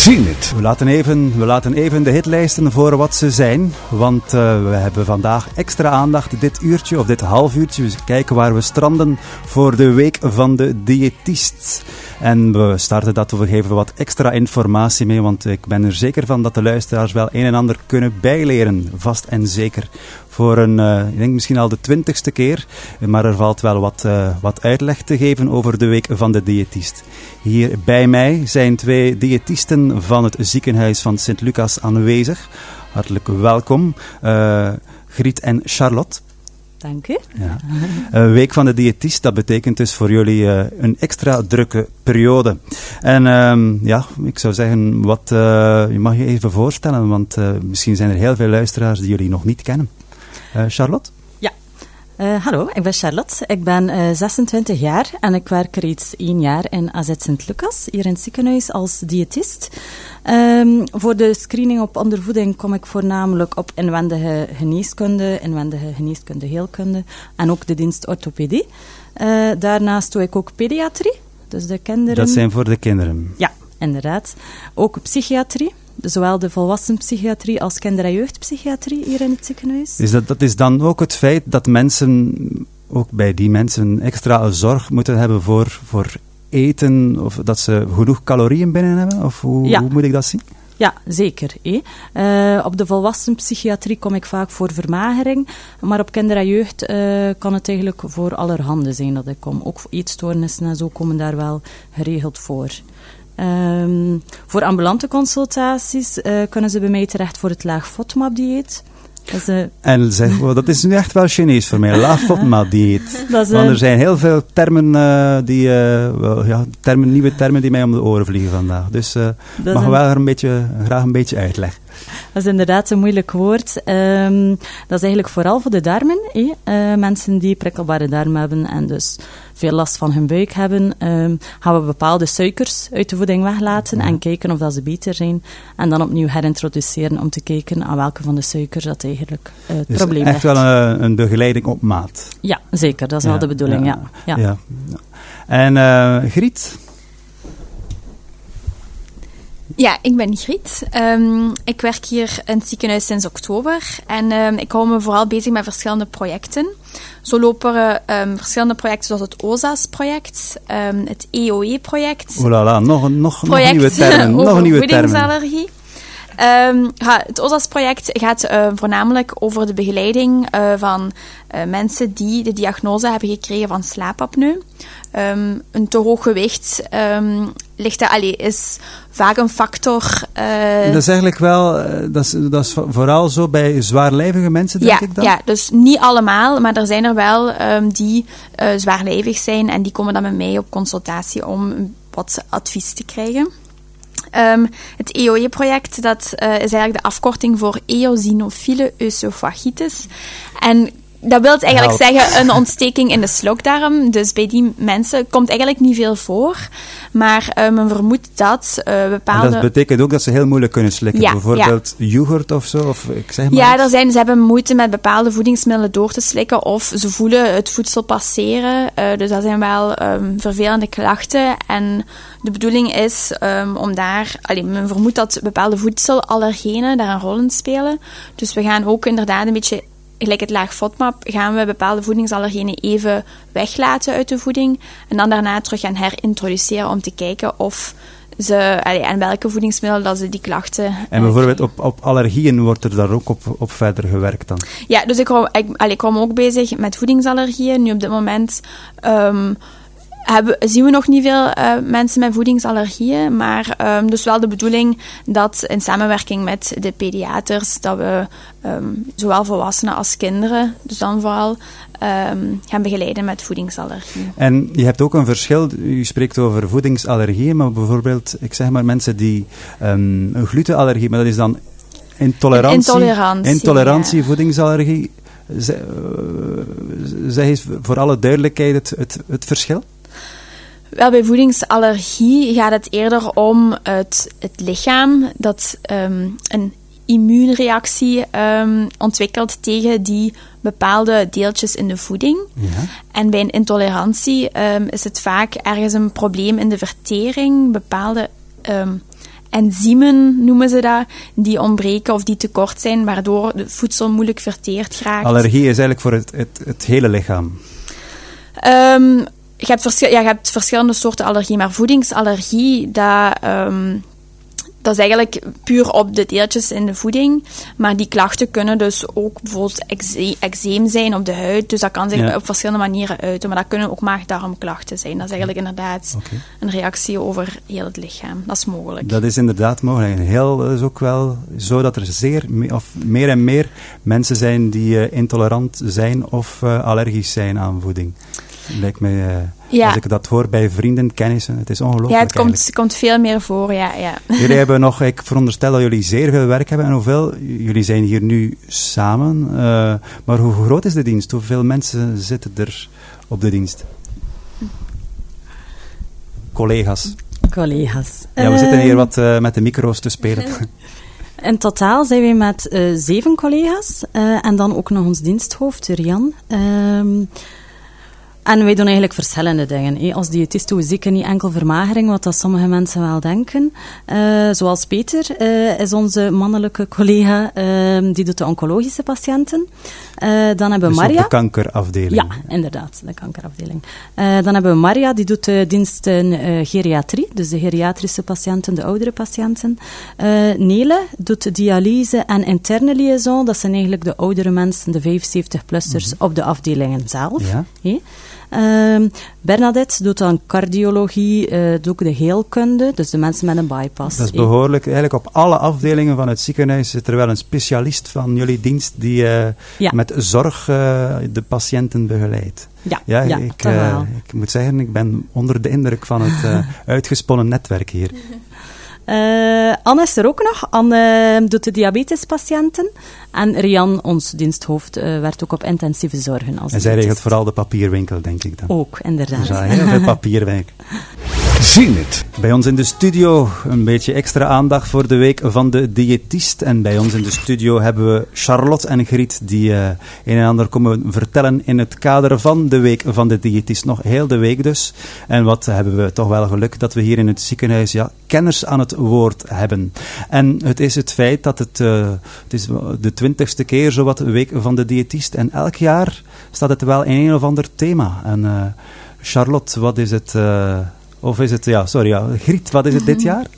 zien het. We laten even de hitlijsten voor wat ze zijn. Want we hebben vandaag extra aandacht dit uurtje of dit half uurtje. We kijken waar we stranden voor de week van de diëtist. En we starten dat, we geven wat extra informatie mee. Want ik ben er zeker van dat de luisteraars wel een en ander kunnen bijleren. Vast en zeker. Voor ik denk misschien al de 20ste keer. Maar er valt wel wat uitleg te geven over de week van de diëtist. Hier bij mij zijn 2 diëtisten van het ziekenhuis van Sint-Lucas aanwezig. Hartelijk welkom, Griet en Charlotte. Dank u. Ja. Week van de diëtist, dat betekent dus voor jullie een extra drukke periode. En ik zou zeggen, je mag je even voorstellen, want misschien zijn er heel veel luisteraars die jullie nog niet kennen. Charlotte? Hallo, ik ben Charlotte. Ik ben 26 jaar en ik werk reeds 1 jaar in AZ Sint-Lucas, hier in het ziekenhuis, als diëtist. Voor de screening op ondervoeding kom ik voornamelijk op inwendige geneeskunde, heelkunde en ook de dienst orthopedie. Daarnaast doe ik ook pediatrie, dus de kinderen. Dat zijn voor de kinderen? Ja, inderdaad. Ook psychiatrie. Zowel de volwassenpsychiatrie als kinder- en jeugdpsychiatrie hier in het ziekenhuis. Dat is dan ook het feit dat mensen, ook bij die mensen, extra zorg moeten hebben voor eten, of dat ze genoeg calorieën binnen hebben? Of hoe moet ik dat zien? Ja, zeker. Op de volwassenpsychiatrie kom ik vaak voor vermagering, maar op kinder- en jeugd kan het eigenlijk voor allerhande zijn dat ik kom. Ook eetstoornissen en zo komen daar wel geregeld voor. Voor ambulante consultaties kunnen ze bij mij terecht voor het laag FODMAP-dieet. En zeg, dat is nu echt wel Chinees voor mij, laag FODMAP-dieet. Want er zijn heel veel termen, nieuwe termen die mij om de oren vliegen vandaag. Dus mag wel graag een beetje uitleg. Dat is inderdaad een moeilijk woord. Dat is eigenlijk vooral voor de darmen. Mensen die prikkelbare darmen hebben en dus veel last van hun buik hebben, gaan we bepaalde suikers uit de voeding weglaten en kijken of dat ze beter zijn. En dan opnieuw herintroduceren om te kijken aan welke van de suikers dat eigenlijk het dus probleem echt wel een begeleiding op maat. Ja, zeker. Dat is wel de bedoeling, ja. En Griet? Ja, ik ben Griet. Ik werk hier in het ziekenhuis sinds oktober en ik hou me vooral bezig met verschillende projecten. Zo lopen er verschillende projecten zoals het OZAS-project, het EOE-project. Oelala, nog nieuwe termen. Over voedingsallergie. Het OZAS-project gaat voornamelijk over de begeleiding van mensen die de diagnose hebben gekregen van slaapapneu. Een te hoog gewicht is vaak een factor. Dat is eigenlijk wel, dat is vooral zo bij zwaarlijvige mensen, denk ik dan? Ja, dus niet allemaal, maar er zijn er wel die zwaarlijvig zijn en die komen dan met mij op consultatie om wat advies te krijgen. Het EOE-project, dat is eigenlijk de afkorting voor eosinofiele oesophagitis. En dat wil eigenlijk zeggen een ontsteking in de slokdarm. Dus bij die mensen komt eigenlijk niet veel voor. Maar men vermoedt dat bepaalde... En dat betekent ook dat ze heel moeilijk kunnen slikken. Ja, bijvoorbeeld yoghurt of zo? Of, ik zeg maar ja, ze hebben moeite met bepaalde voedingsmiddelen door te slikken. Of ze voelen het voedsel passeren. Dus dat zijn wel vervelende klachten. En de bedoeling is om daar... men vermoedt dat bepaalde voedselallergenen daar een rol in spelen. Dus we gaan ook inderdaad een beetje... Gelijk het laag FODMAP gaan we bepaalde voedingsallergenen even weglaten uit de voeding en dan daarna terug gaan herintroduceren om te kijken of ze, aan welke voedingsmiddelen dat ze die klachten... En bijvoorbeeld op allergieën wordt er daar ook op verder gewerkt dan? Ja, dus ik hou me ook bezig met voedingsallergieën. Nu op dit moment... zien we nog niet veel mensen met voedingsallergieën, maar dus wel de bedoeling dat in samenwerking met de pediaters, dat we zowel volwassenen als kinderen, dus dan vooral gaan begeleiden met voedingsallergie. En je hebt ook een verschil, u spreekt over voedingsallergieën, maar bijvoorbeeld, ik zeg maar mensen die een glutenallergie, maar dat is dan intolerantie, voedingsallergie. Zeg eens voor alle duidelijkheid het verschil. Wel, bij voedingsallergie gaat het eerder om het lichaam dat een immuunreactie ontwikkelt tegen die bepaalde deeltjes in de voeding. Ja. En bij een intolerantie is het vaak ergens een probleem in de vertering, bepaalde enzymen, noemen ze dat, die ontbreken of die tekort zijn, waardoor het voedsel moeilijk verteerd raakt. Allergie is eigenlijk voor het hele lichaam. Je hebt verschillende soorten allergie, maar voedingsallergie, dat is eigenlijk puur op de deeltjes in de voeding. Maar die klachten kunnen dus ook bijvoorbeeld eczeem zijn op de huid. Dus dat kan zich op verschillende manieren uiten. Maar dat kunnen ook maag-darmklachten zijn. Dat is eigenlijk inderdaad een reactie over heel het lichaam. Dat is mogelijk. Dat is inderdaad mogelijk. Het is ook wel zo dat er meer en meer mensen zijn die intolerant zijn of allergisch zijn aan voeding. Lijkt mij, als ik dat hoor bij vrienden, kennissen, het is ongelooflijk. Ja, het komt veel meer voor, ja. Jullie hebben nog, ik veronderstel dat jullie zeer veel werk hebben. En hoeveel? Jullie zijn hier nu samen. Maar hoe groot is de dienst? Hoeveel mensen zitten er op de dienst? Collega's. Ja, we zitten hier wat met de micro's te spelen. In totaal zijn we met 7 collega's. En dan ook nog ons diensthoofd, Rian. En wij doen eigenlijk verschillende dingen. Als diëtist doen we zeker niet enkel vermagering, wat dat sommige mensen wel denken. Zoals Peter is onze mannelijke collega, die doet de oncologische patiënten. Dan hebben we dus Maria. De kankerafdeling. Ja, inderdaad, de kankerafdeling. Dan hebben we Maria, die doet de diensten geriatrie, dus de geriatrische patiënten, de oudere patiënten. Nele doet de dialyse en interne liaison, dat zijn eigenlijk de oudere mensen, de 75-plussers, op de afdelingen zelf. Ja. Bernadette doet dan cardiologie, doet ook de heelkunde, dus de mensen met een bypass. Dat is behoorlijk. Eigenlijk op alle afdelingen van het ziekenhuis zit er wel een specialist van jullie dienst die met zorg de patiënten begeleidt. Ik moet zeggen, ik ben onder de indruk van het uitgesponnen netwerk hier. Anne is er ook nog. Anne doet de diabetespatiënten. En Rian, ons diensthoofd, werkt ook op intensieve zorgen. En zij regelt vooral de papierwinkel, denk ik dan. Ook, inderdaad. Dus heel veel papierwerk. Zie-het. Bij ons in de studio een beetje extra aandacht voor de week van de diëtist. En bij ons in de studio hebben we Charlotte en Griet die een en ander komen vertellen in het kader van de week van de diëtist. Nog heel de week dus. En wat hebben we toch wel geluk dat we hier in het ziekenhuis kenners aan het woord hebben. En het is het feit dat het is de 20ste keer zowat de week van de diëtist. En elk jaar staat het wel in een of ander thema. En Charlotte, wat is het... Griet, wat is het dit jaar?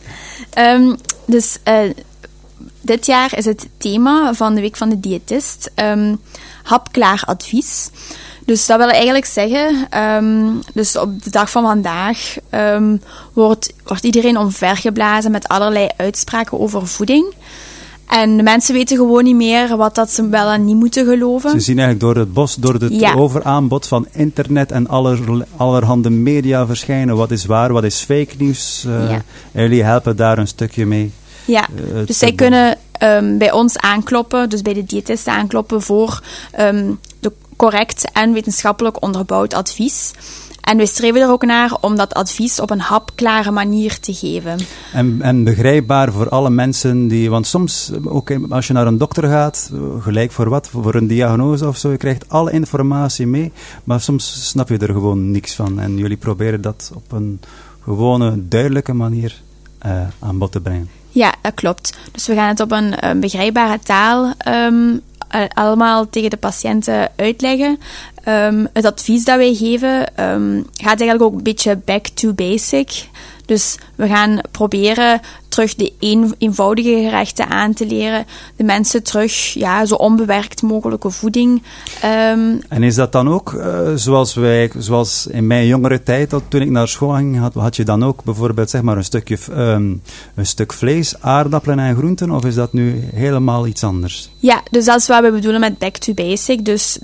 Dit jaar is het thema van de Week van de Diëtist hapklaar advies. Dus dat wil eigenlijk zeggen, dus op de dag van vandaag wordt iedereen omvergeblazen met allerlei uitspraken over voeding. En de mensen weten gewoon niet meer wat dat ze wel en niet moeten geloven. Ze zien eigenlijk door het bos, door het overaanbod van internet en allerhande media verschijnen. Wat is waar, wat is fake nieuws? Jullie helpen daar een stukje mee. Ja, dus zij kunnen bij ons aankloppen, dus bij de diëtisten aankloppen voor de correct en wetenschappelijk onderbouwd advies. En wij streven er ook naar om dat advies op een hapklare manier te geven. En begrijpbaar voor alle mensen die... Want soms, ook als je naar een dokter gaat, gelijk voor wat, voor een diagnose of zo, je krijgt alle informatie mee, maar soms snap je er gewoon niks van. En jullie proberen dat op een gewone, duidelijke manier aan bod te brengen. Ja, dat klopt. Dus we gaan het op een begrijpbare taal allemaal tegen de patiënten uitleggen. Het advies dat wij geven gaat eigenlijk ook een beetje back to basic. Dus we gaan proberen terug de eenvoudige gerechten aan te leren. De mensen terug zo onbewerkt mogelijke voeding. En is dat dan ook, zoals in mijn jongere tijd, toen ik naar school ging, had je dan ook bijvoorbeeld zeg maar een stuk vlees, aardappelen en groenten? Of is dat nu helemaal iets anders? Ja, dus dat is wat we bedoelen met back to basic. Dus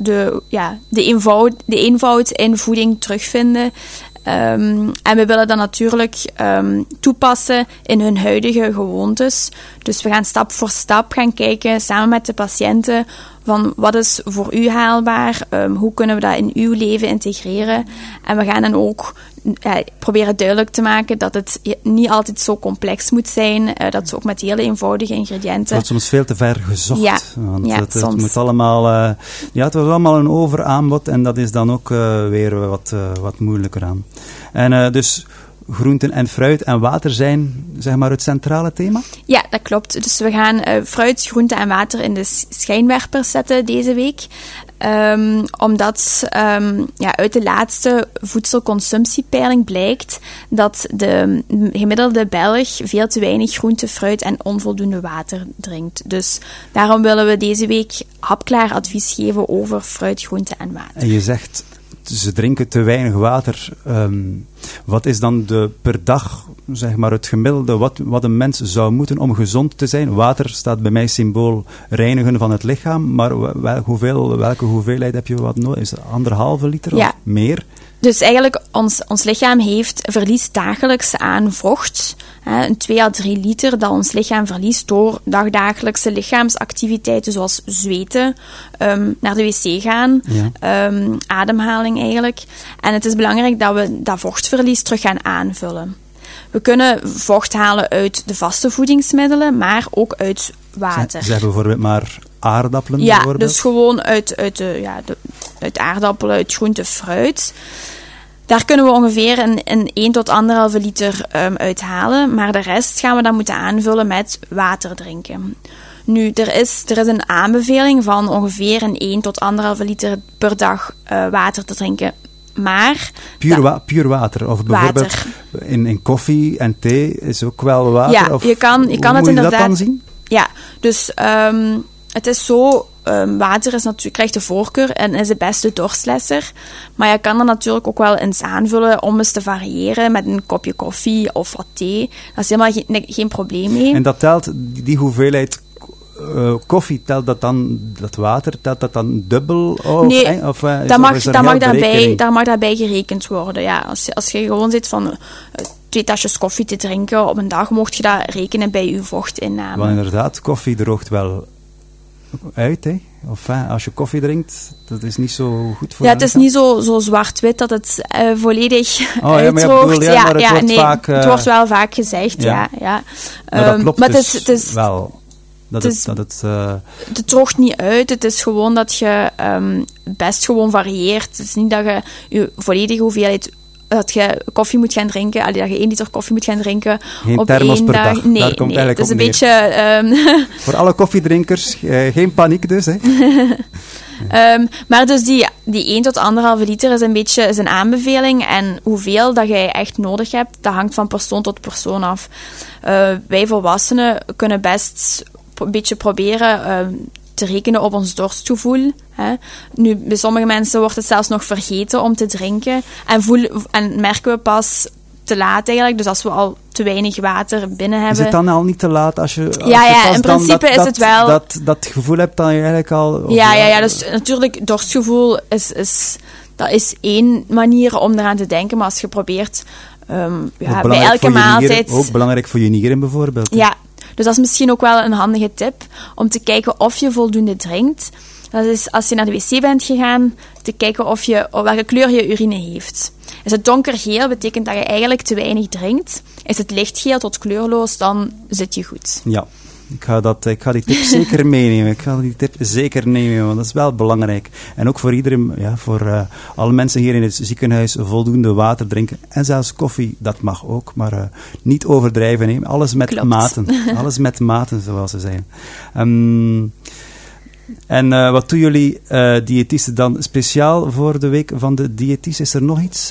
de eenvoud in voeding terugvinden. En we willen dat natuurlijk toepassen in hun huidige gewoontes. Dus we gaan stap voor stap gaan kijken, samen met de patiënten, van wat is voor u haalbaar, hoe kunnen we dat in uw leven integreren. En we gaan dan ook proberen duidelijk te maken dat het niet altijd zo complex moet zijn, dat ze ook met hele eenvoudige ingrediënten... Het wordt soms veel te ver gezocht. Ja, want soms. Het moet allemaal... het wordt allemaal een overaanbod en dat is dan ook weer wat moeilijker aan. En dus groenten en fruit en water zijn, zeg maar, het centrale thema? Ja, dat klopt. Dus we gaan fruit, groente en water in de schijnwerpers zetten deze week. Omdat uit de laatste voedselconsumptiepeiling blijkt dat de gemiddelde Belg veel te weinig groente, fruit en onvoldoende water drinkt. Dus daarom willen we deze week hapklaar advies geven over fruit, groente en water. En je zegt, ze drinken te weinig water. Wat is dan per dag, zeg maar, het gemiddelde wat een mens zou moeten om gezond te zijn? Water staat bij mij symbool reinigen van het lichaam, maar welke hoeveelheid heb je wat nodig? Is het 1,5 liter of meer? Dus eigenlijk, ons lichaam verliest dagelijks aan vocht. 2 à 3 liter dat ons lichaam verliest door dagdagelijkse lichaamsactiviteiten zoals zweten, naar de wc gaan, ademhaling eigenlijk. En het is belangrijk dat we dat vochtverlies terug gaan aanvullen. We kunnen vocht halen uit de vaste voedingsmiddelen, maar ook uit water. Zeg bijvoorbeeld maar aardappelen? Ja, dus gewoon uit aardappelen, uit groente, fruit. Daar kunnen we ongeveer een 1 tot 1,5 liter uithalen, maar de rest gaan we dan moeten aanvullen met water drinken. Nu, er is een aanbeveling van ongeveer een 1 tot 1,5 liter per dag water te drinken. Maar... Puur water? Of bijvoorbeeld in koffie en thee is ook wel water? Ja, of je kan het inderdaad... Moet je dat dan zien? Ja, dus het is zo... water krijgt de voorkeur en is de beste dorstlesser. Maar je kan er natuurlijk ook wel eens aanvullen om eens te variëren met een kopje koffie of wat thee. Dat is helemaal geen probleem mee. En dat telt, die hoeveelheid koffie, telt dat dan, dat water, telt dat dan dubbel? Nee, daar mag daarbij gerekend worden. Ja, als je gewoon zit van 2 tasjes koffie te drinken op een dag, mocht je dat rekenen bij je vochtinname. Want inderdaad, koffie droogt wel uit, hè? Of als je koffie drinkt, dat is niet zo goed voor je het is niet zo zwart-wit dat het volledig uitdroogt. Het wordt wel vaak gezegd, ja. Maar dat klopt maar het is wel. Het droogt niet uit, het is gewoon dat je best gewoon varieert. Het is niet dat je je volledige hoeveelheid... dat je koffie moet gaan drinken, dat je 1 liter koffie moet gaan drinken geen op thermos 1 per dag. dag. Nee, het is een beetje... Voor alle koffiedrinkers, geen paniek dus. Hè. Maar dus die 1 tot 1,5 liter is een aanbeveling. En hoeveel dat jij echt nodig hebt, dat hangt van persoon tot persoon af. Wij volwassenen kunnen best een beetje proberen... te rekenen op ons dorstgevoel. Hè. Nu, bij sommige mensen wordt het zelfs nog vergeten om te drinken. En merken we pas te laat eigenlijk. Dus als we al te weinig water binnen hebben... Is het dan al niet te laat als je... in principe is het wel... Dat gevoel hebt dan eigenlijk al... Ja, dus natuurlijk, dorstgevoel is 1 manier om eraan te denken. Maar als je probeert bij elke maaltijd... Ook belangrijk voor je nieren bijvoorbeeld. Ja. Dus dat is misschien ook wel een handige tip, om te kijken of je voldoende drinkt. Dat is als je naar de wc bent gegaan, te kijken welke kleur je urine heeft. Is het donkergeel, betekent dat je eigenlijk te weinig drinkt. Is het lichtgeel tot kleurloos, dan zit je goed. Ja, ik ga die tip zeker nemen. Want dat is wel belangrijk. En ook voor iedereen, voor alle mensen hier in het ziekenhuis, voldoende water drinken. En zelfs koffie, dat mag ook. Maar niet overdrijven. Hè. Alles met maten. Alles met maten, zoals ze zeggen. En wat doen jullie diëtisten dan speciaal voor de week van de diëtist? Is er nog iets...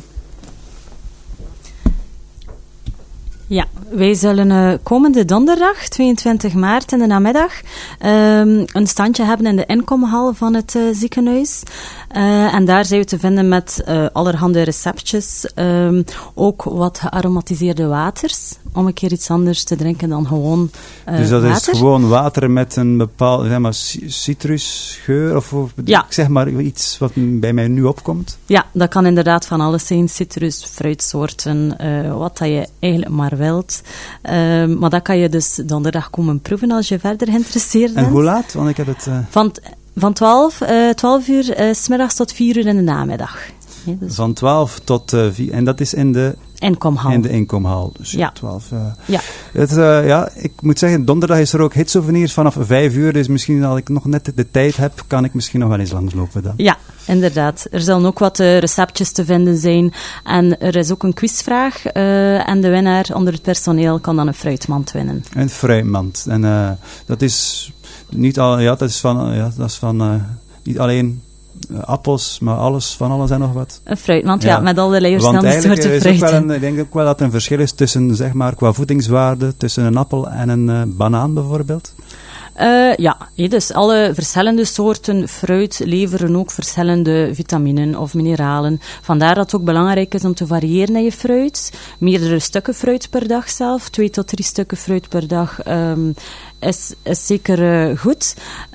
Ja, wij zullen komende donderdag, 22 maart in de namiddag, een standje hebben in de inkomhal van het ziekenhuis. En daar zijn we te vinden met allerhande receptjes, ook wat gearomatiseerde waters, om een keer iets anders te drinken dan gewoon dus dat water. Is gewoon water met een bepaald citrusgeur, of ja. Zeg maar iets wat bij mij nu opkomt? Ja, dat kan inderdaad van alles zijn, citrus, fruitsoorten, wat dat je eigenlijk maar wilt. Maar dat kan je dus donderdag komen proeven als je verder geïnteresseerd bent. En hoe laat? Want ik heb het... Van 12 uur 's middags tot 4 uur in de namiddag. Dus. Van 12 tot 4. En dat is in de inkomhal. In de inkomhal. Dus Ja. 12. Ja. Ik moet zeggen, donderdag is er ook hitsouvenirs vanaf 5 uur. Dus misschien als ik nog net de tijd heb, kan ik misschien nog wel eens langslopen dan. Ja, inderdaad. Er zullen ook wat receptjes te vinden zijn. En er is ook een quizvraag. En de winnaar onder het personeel kan dan een fruitmand winnen. Een fruitmand. En dat is niet al, dat is van niet alleen appels, maar van alles en nog wat. Een fruitmand, ja, met allerlei Want verschillende soorten eigenlijk is ook fruiten. wel ik denk ook wel dat er een verschil is tussen, zeg maar, qua voedingswaarde, tussen een appel en een banaan bijvoorbeeld. Dus alle verschillende soorten fruit leveren ook verschillende vitaminen of mineralen. Vandaar dat het ook belangrijk is om te variëren in je fruit. Meerdere stukken fruit per dag zelf, 2 tot 3 stukken fruit per dag is zeker goed.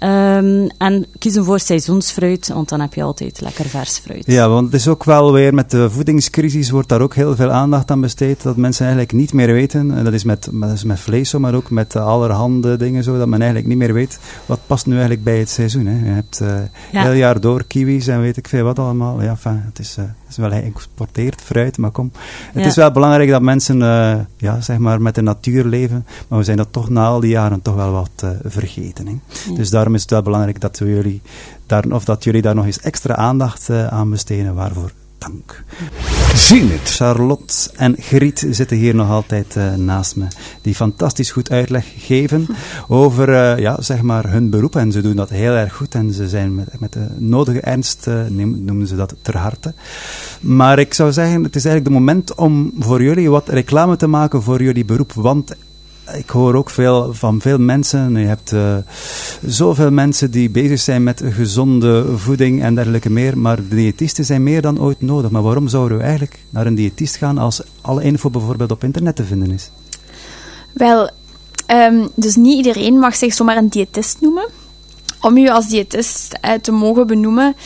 En kiezen voor seizoensfruit, want dan heb je altijd lekker vers fruit. Ja, want het is ook wel weer met de voedingscrisis wordt daar ook heel veel aandacht aan besteed, dat mensen eigenlijk niet meer weten, en dat is met vlees zo, maar ook met allerhande dingen zo, dat men eigenlijk niet meer weet wat past nu eigenlijk bij het seizoen. Hè. Je hebt heel jaar door kiwis en weet ik veel wat allemaal. Ja, het is wel geëxporteerd fruit, maar kom. Het is wel belangrijk dat mensen zeg maar met de natuur leven, maar we zijn dat toch na al die jaren toch wel wat vergeten. Hè. Ja. Dus daarom is het wel belangrijk dat jullie daar nog eens extra aandacht aan besteden. Waarvoor dank. Zie het. Charlotte en Griet zitten hier nog altijd naast me, die fantastisch goed uitleg geven over zeg maar hun beroep. En ze doen dat heel erg goed en ze zijn met de nodige ernst, noemen ze dat, ter harte. Maar ik zou zeggen, het is eigenlijk het moment om voor jullie wat reclame te maken voor jullie beroep, want ik hoor ook van veel mensen, je hebt zoveel mensen die bezig zijn met gezonde voeding en dergelijke meer, maar de diëtisten zijn meer dan ooit nodig. Maar waarom zouden we eigenlijk naar een diëtist gaan als alle info bijvoorbeeld op internet te vinden is? Wel, dus niet iedereen mag zich zomaar een diëtist noemen. Om u als diëtist te mogen benoemen,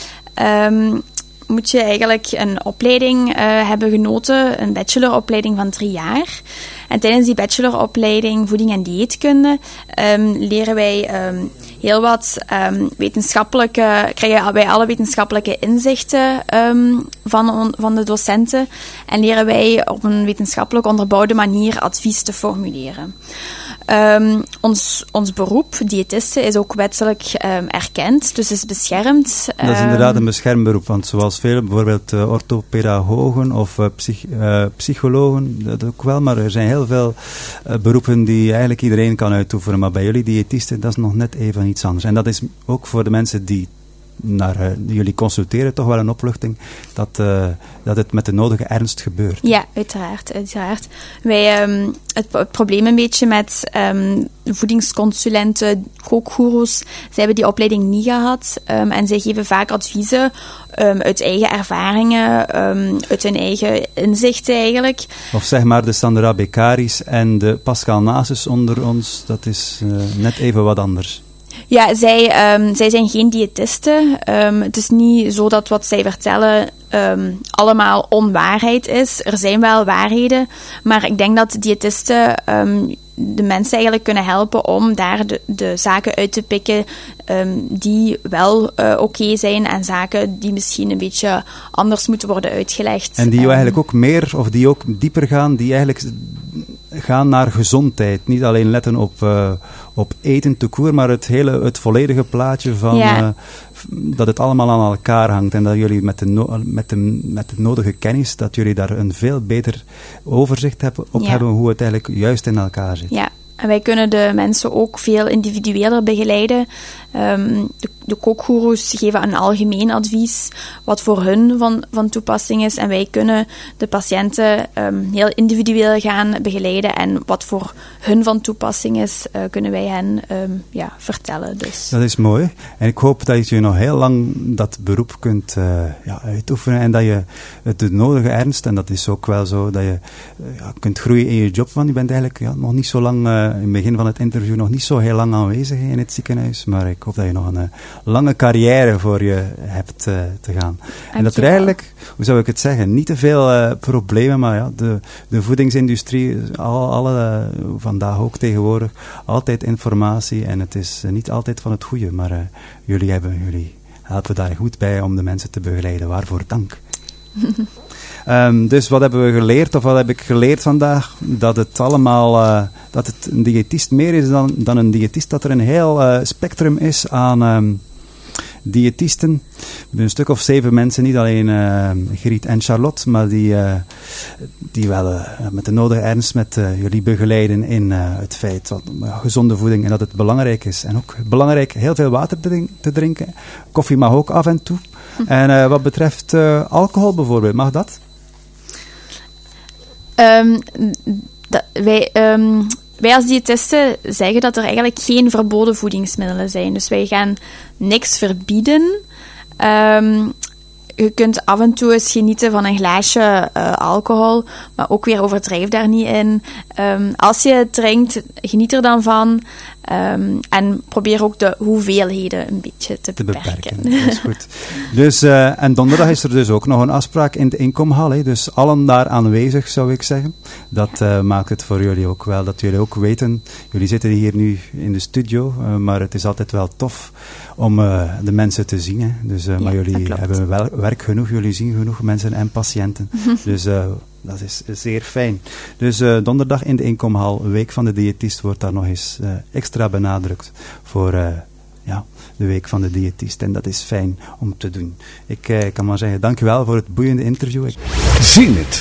moet je eigenlijk een opleiding hebben genoten, een bacheloropleiding van 3 jaar. En tijdens die bacheloropleiding voeding en dieetkunde leren wij heel wat krijgen wij alle wetenschappelijke inzichten van de docenten en leren wij op een wetenschappelijk onderbouwde manier advies te formuleren. Ons beroep, diëtisten, is ook wettelijk erkend, dus is beschermd. Dat is inderdaad een beschermd beroep, want zoals veel, bijvoorbeeld orthopedagogen of psychologen, dat ook wel, maar er zijn heel veel beroepen die eigenlijk iedereen kan uitoefenen, maar bij jullie diëtisten, dat is nog net even iets anders. En dat is ook voor de mensen die naar jullie consulteren toch wel een opluchting dat het met de nodige ernst gebeurt. Ja, uiteraard. Wij, het probleem een beetje met voedingsconsulenten, kookgoeroes, zij hebben die opleiding niet gehad en zij geven vaak adviezen uit eigen ervaringen, uit hun eigen inzichten eigenlijk. Of zeg maar de Sandra Bekaris en de Pascal Nasus onder ons, dat is net even wat anders. Ja, zij zijn geen diëtisten. Het is niet zo dat wat zij vertellen allemaal onwaarheid is. Er zijn wel waarheden, maar ik denk dat diëtisten de mensen eigenlijk kunnen helpen om daar de zaken uit te pikken die wel oké zijn en zaken die misschien een beetje anders moeten worden uitgelegd. En die eigenlijk ook meer, of die ook dieper gaan, die eigenlijk gaan naar gezondheid. Niet alleen letten op eten te koer, maar het volledige plaatje van dat het allemaal aan elkaar hangt en dat jullie met de nodige kennis, dat jullie daar een veel beter overzicht hebben hoe het eigenlijk juist in elkaar zit. Ja. En wij kunnen de mensen ook veel individueler begeleiden. De kookgoeroes geven een algemeen advies wat voor hun van toepassing is. En wij kunnen de patiënten heel individueel gaan begeleiden. En wat voor hun van toepassing is, kunnen wij hen vertellen. Dus. Dat is mooi. En ik hoop dat je nog heel lang dat beroep kunt uitoefenen. En dat je de nodige ernst, en dat is ook wel zo, dat je kunt groeien in je job. Want je bent eigenlijk nog niet zo lang, in het begin van het interview, nog niet zo heel lang aanwezig in het ziekenhuis. Maar ik hoop dat je nog een lange carrière voor je hebt te gaan. En dat er eigenlijk, hoe zou ik het zeggen, niet te veel problemen, maar de voedingsindustrie, vandaag ook tegenwoordig, altijd informatie en het is niet altijd van het goede, maar jullie helpen daar goed bij om de mensen te begeleiden. Waarvoor dank. Dus wat hebben we geleerd, of wat heb ik geleerd vandaag? Dat het allemaal, dat het een diëtist meer is dan een diëtist. Dat er een heel spectrum is aan diëtisten. Een stuk of 7 mensen, niet alleen Griet en Charlotte, maar die wel met de nodige ernst met jullie begeleiden in het feit dat gezonde voeding en dat het belangrijk is. En ook belangrijk heel veel water te drinken. Koffie mag ook af en toe. En wat betreft alcohol bijvoorbeeld, mag dat? Wij als diëtisten zeggen dat er eigenlijk geen verboden voedingsmiddelen zijn. Dus wij gaan niks verbieden. Je kunt af en toe eens genieten van een glaasje alcohol, maar ook weer overdrijf daar niet in. Als je het drinkt, geniet er dan van. En probeer ook de hoeveelheden een beetje te beperken. Dat is goed. Dus, en donderdag is er dus ook nog een afspraak in de Inkomhal. Hè? Dus allen daar aanwezig, zou ik zeggen. Dat maakt het voor jullie ook wel, dat jullie ook weten. Jullie zitten hier nu in de studio, maar het is altijd wel tof om de mensen te zien. Hè? Dus, maar jullie hebben wel werk genoeg, jullie zien genoeg mensen en patiënten. Dus dat is zeer fijn. Dus donderdag in de Inkomhal, Week van de Diëtist, wordt daar nog eens extra benadrukt voor de Week van de Diëtist. En dat is fijn om te doen. Ik kan maar zeggen, dank u wel voor het boeiende interview. Zie het.